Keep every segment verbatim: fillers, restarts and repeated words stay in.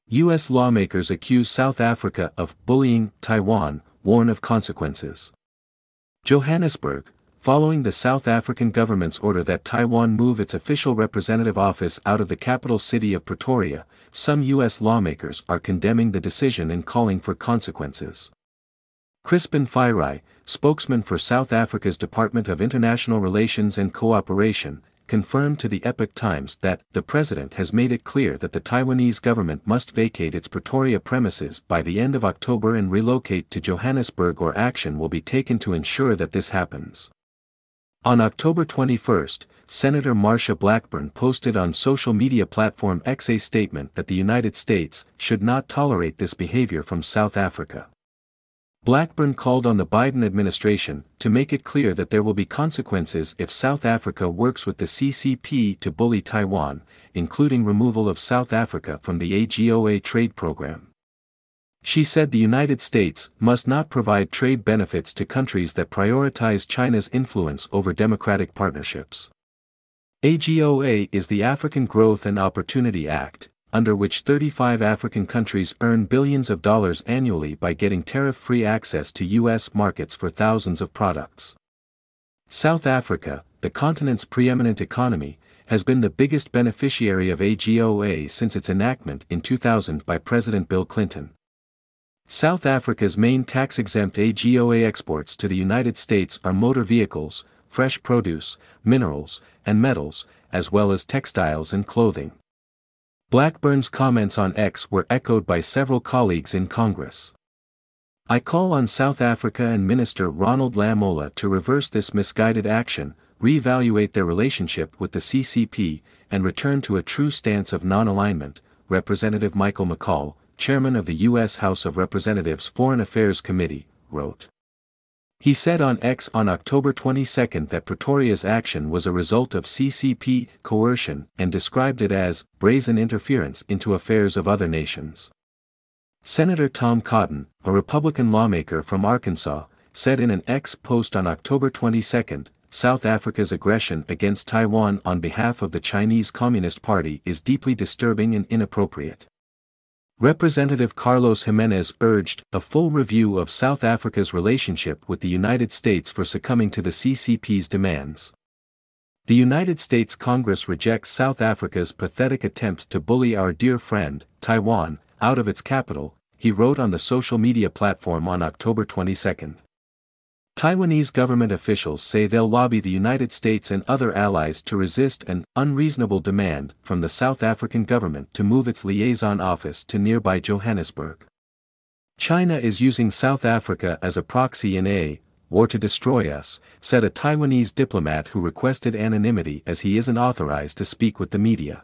U S lawmakers accuse South Africa of bullying Taiwan, warn of consequences. Johannesburg, following the South African government's order that Taiwan move its official representative office out of the capital city of Pretoria, some U S lawmakers are condemning the decision and calling for consequences. Crispin Fairai, spokesman for South Africa's Department of International Relations and Cooperation, confirmed to the Epoch Times that the president has made it clear that the Taiwanese government must vacate its Pretoria premises by the end of October and relocate to Johannesburg, or action will be taken to ensure that this happens. On October twenty-first, Senator Marsha Blackburn posted on social media platform X a statement that the United States should not tolerate this behavior from South Africa. Blackburn called on the Biden administration to make it clear that there will be consequences if South Africa works with the C C P to bully Taiwan, including removal of South Africa from the A G O A trade program. She said the United States must not provide trade benefits to countries that prioritize China's influence over democratic partnerships. A G O A is the African Growth and Opportunity Act, under which thirty-five African countries earn billions of dollars annually by getting tariff-free access to U S markets for thousands of products. South Africa, the continent's preeminent economy, has been the biggest beneficiary of A G O A since its enactment in two thousand by President Bill Clinton. South Africa's main tax-exempt A G O A exports to the United States are motor vehicles, fresh produce, minerals, and metals, as well as textiles and clothing. Blackburn's comments on X were echoed by several colleagues in Congress. I call on South Africa and Minister Ronald Lamola to reverse this misguided action, reevaluate their relationship with the C C P, and return to a true stance of non-alignment, Representative Michael McCaul, chairman of the U S House of Representatives Foreign Affairs Committee, wrote. He said on X on October twenty-second that Pretoria's action was a result of C C P coercion and described it as brazen interference into affairs of other nations. Senator Tom Cotton, a Republican lawmaker from Arkansas, said in an X post on October twenty-second, South Africa's aggression against Taiwan on behalf of the Chinese Communist Party is deeply disturbing and inappropriate. Representative Carlos Jimenez urged a full review of South Africa's relationship with the United States for succumbing to the C C P's demands. The United States Congress rejects South Africa's pathetic attempt to bully our dear friend, Taiwan, out of its capital, he wrote on the social media platform on October twenty-second. Taiwanese government officials say they'll lobby the United States and other allies to resist an unreasonable demand from the South African government to move its liaison office to nearby Johannesburg. China is using South Africa as a proxy in a war to destroy us, said a Taiwanese diplomat who requested anonymity as he isn't authorized to speak with the media.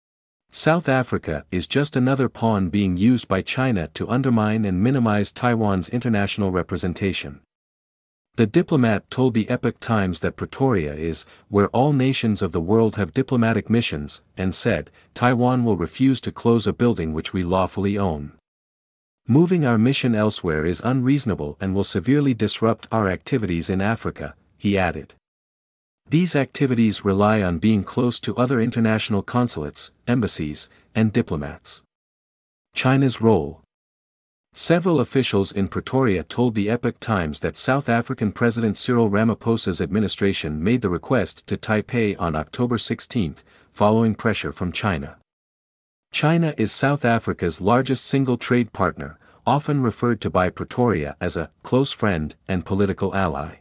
South Africa is just another pawn being used by China to undermine and minimize Taiwan's international representation. The diplomat told the Epoch Times that Pretoria is where all nations of the world have diplomatic missions, and said, Taiwan will refuse to close a building which we lawfully own. Moving our mission elsewhere is unreasonable and will severely disrupt our activities in Africa, he added. These activities rely on being close to other international consulates, embassies, and diplomats. China's role. Several officials in Pretoria told the Epoch Times that South African President Cyril Ramaphosa's administration made the request to Taipei on October sixteenth, following pressure from China. China is South Africa's largest single trade partner, often referred to by Pretoria as a close friend and political ally.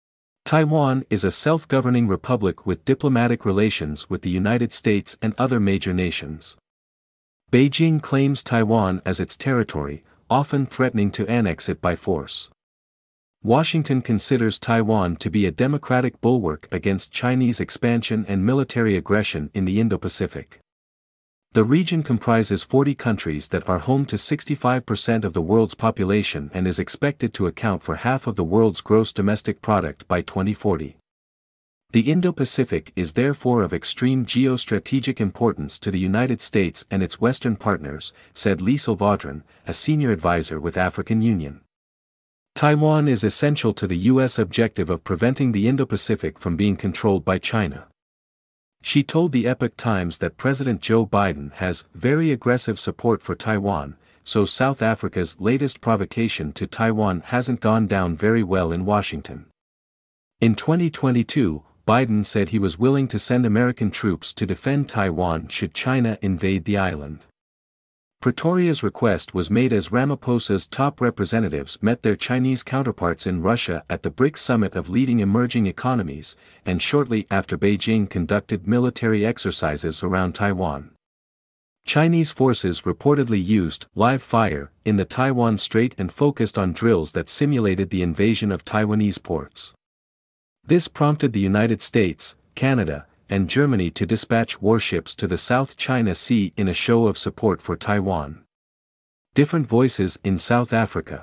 Taiwan is a self-governing republic with diplomatic relations with the United States and other major nations. Beijing claims Taiwan as its territory, often threatening to annex it by force. Washington considers Taiwan to be a democratic bulwark against Chinese expansion and military aggression in the Indo-Pacific. The region comprises forty countries that are home to sixty-five percent of the world's population and is expected to account for half of the world's gross domestic product by twenty forty. The Indo-Pacific is therefore of extreme geostrategic importance to the United States and its Western partners, said Liesl Vaudran, a senior advisor with African Union. Taiwan is essential to the U S objective of preventing the Indo-Pacific from being controlled by China. She told the Epoch Times that President Joe Biden has very aggressive support for Taiwan, so South Africa's latest provocation to Taiwan hasn't gone down very well in Washington. In twenty twenty-two, Biden said he was willing to send American troops to defend Taiwan should China invade the island. Pretoria's request was made as Ramaphosa's top representatives met their Chinese counterparts in Russia at the BRICS Summit of Leading Emerging Economies, and shortly after Beijing conducted military exercises around Taiwan. Chinese forces reportedly used live fire in the Taiwan Strait and focused on drills that simulated the invasion of Taiwanese ports. This prompted the United States, Canada, and Germany to dispatch warships to the South China Sea in a show of support for Taiwan. Different voices in South Africa.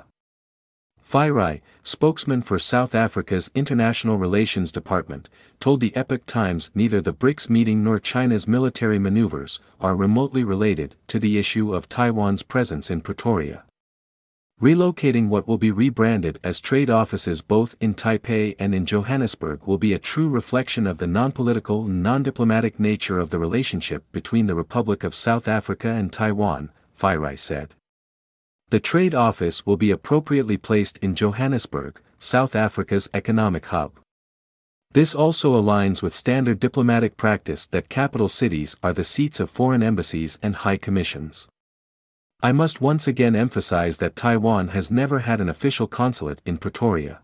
Phi Rai, spokesman for South Africa's International Relations Department, told the Epoch Times neither the BRICS meeting nor China's military maneuvers are remotely related to the issue of Taiwan's presence in Pretoria. Relocating what will be rebranded as trade offices both in Taipei and in Johannesburg will be a true reflection of the non-political and non-diplomatic nature of the relationship between the Republic of South Africa and Taiwan, Phi Rai said. The trade office will be appropriately placed in Johannesburg, South Africa's economic hub. This also aligns with standard diplomatic practice that capital cities are the seats of foreign embassies and high commissions. I must once again emphasize that Taiwan has never had an official consulate in Pretoria.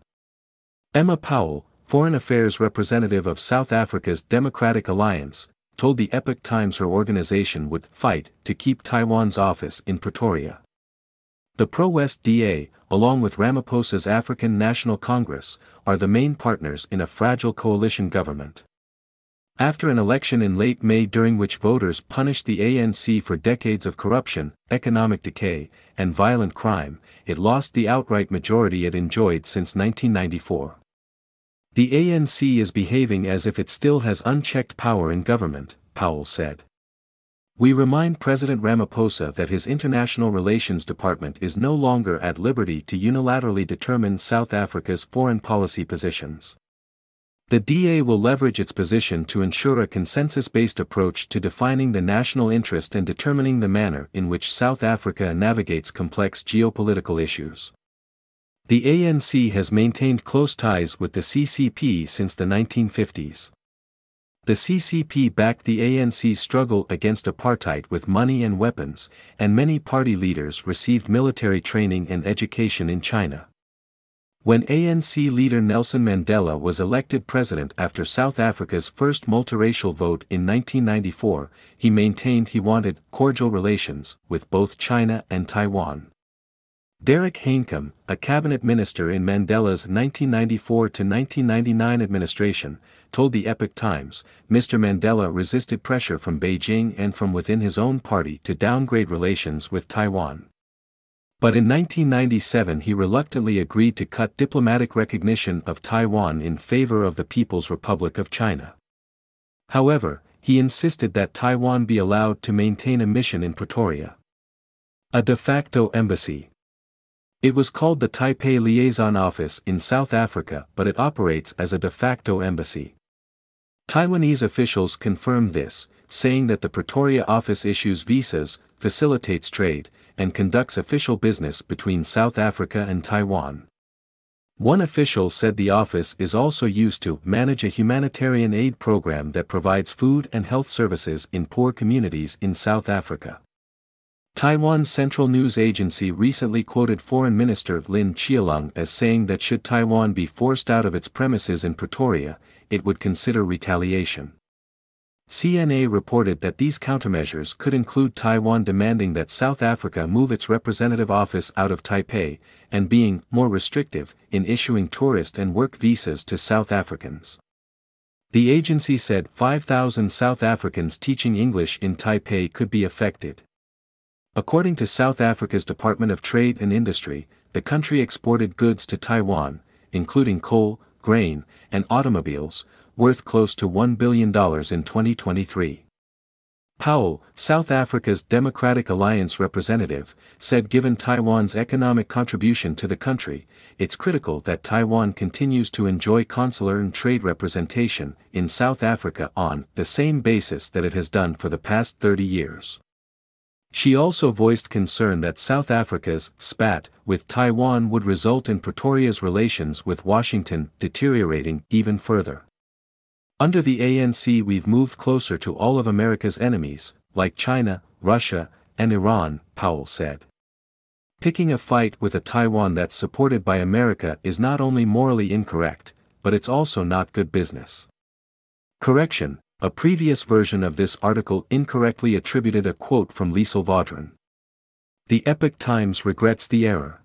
Emma Powell, Foreign Affairs Representative of South Africa's Democratic Alliance, told the Epoch Times her organization would fight to keep Taiwan's office in Pretoria. The pro-West D A, along with Ramaphosa's African National Congress, are the main partners in a fragile coalition government. After an election in late May during which voters punished the A N C for decades of corruption, economic decay, and violent crime, it lost the outright majority it enjoyed since nineteen ninety-four. The A N C is behaving as if it still has unchecked power in government, Powell said. We remind President Ramaphosa that his International Relations Department is no longer at liberty to unilaterally determine South Africa's foreign policy positions. The D A will leverage its position to ensure a consensus-based approach to defining the national interest and determining the manner in which South Africa navigates complex geopolitical issues. The A N C has maintained close ties with the C C P since the nineteen fifties. The C C P backed the A N C's struggle against apartheid with money and weapons, and many party leaders received military training and education in China. When A N C leader Nelson Mandela was elected president after South Africa's first multiracial vote in nineteen ninety-four, he maintained he wanted cordial relations with both China and Taiwan. Derek Hanekom, a cabinet minister in Mandela's nineteen ninety-four to nineteen ninety-nine administration, told the Epoch Times, Mister Mandela resisted pressure from Beijing and from within his own party to downgrade relations with Taiwan. But in nineteen ninety-seven he reluctantly agreed to cut diplomatic recognition of Taiwan in favor of the People's Republic of China. However, he insisted that Taiwan be allowed to maintain a mission in Pretoria. A de facto embassy. It was called the Taipei Liaison Office in South Africa, but it operates as a de facto embassy. Taiwanese officials confirmed this, saying that the Pretoria office issues visas, facilitates trade, and conducts official business between South Africa and Taiwan. One official said the office is also used to manage a humanitarian aid program that provides food and health services in poor communities in South Africa. Taiwan's Central News Agency recently quoted Foreign Minister Lin Qialong as saying that should Taiwan be forced out of its premises in Pretoria, it would consider retaliation. C N A reported that these countermeasures could include Taiwan demanding that South Africa move its representative office out of Taipei, and being more restrictive in issuing tourist and work visas to South Africans. The agency said five thousand South Africans teaching English in Taipei could be affected. According to South Africa's Department of Trade and Industry, the country exported goods to Taiwan, including coal, grain, and automobiles, worth close to one billion dollars in twenty twenty-three. Powell, South Africa's Democratic Alliance representative, said given Taiwan's economic contribution to the country, it's critical that Taiwan continues to enjoy consular and trade representation in South Africa on the same basis that it has done for the past thirty years. She also voiced concern that South Africa's spat with Taiwan would result in Pretoria's relations with Washington deteriorating even further. Under the A N C we've moved closer to all of America's enemies, like China, Russia, and Iran, Powell said. Picking a fight with a Taiwan that's supported by America is not only morally incorrect, but it's also not good business. Correction, a previous version of this article incorrectly attributed a quote from Liesl Vaudran. The Epoch Times regrets the error.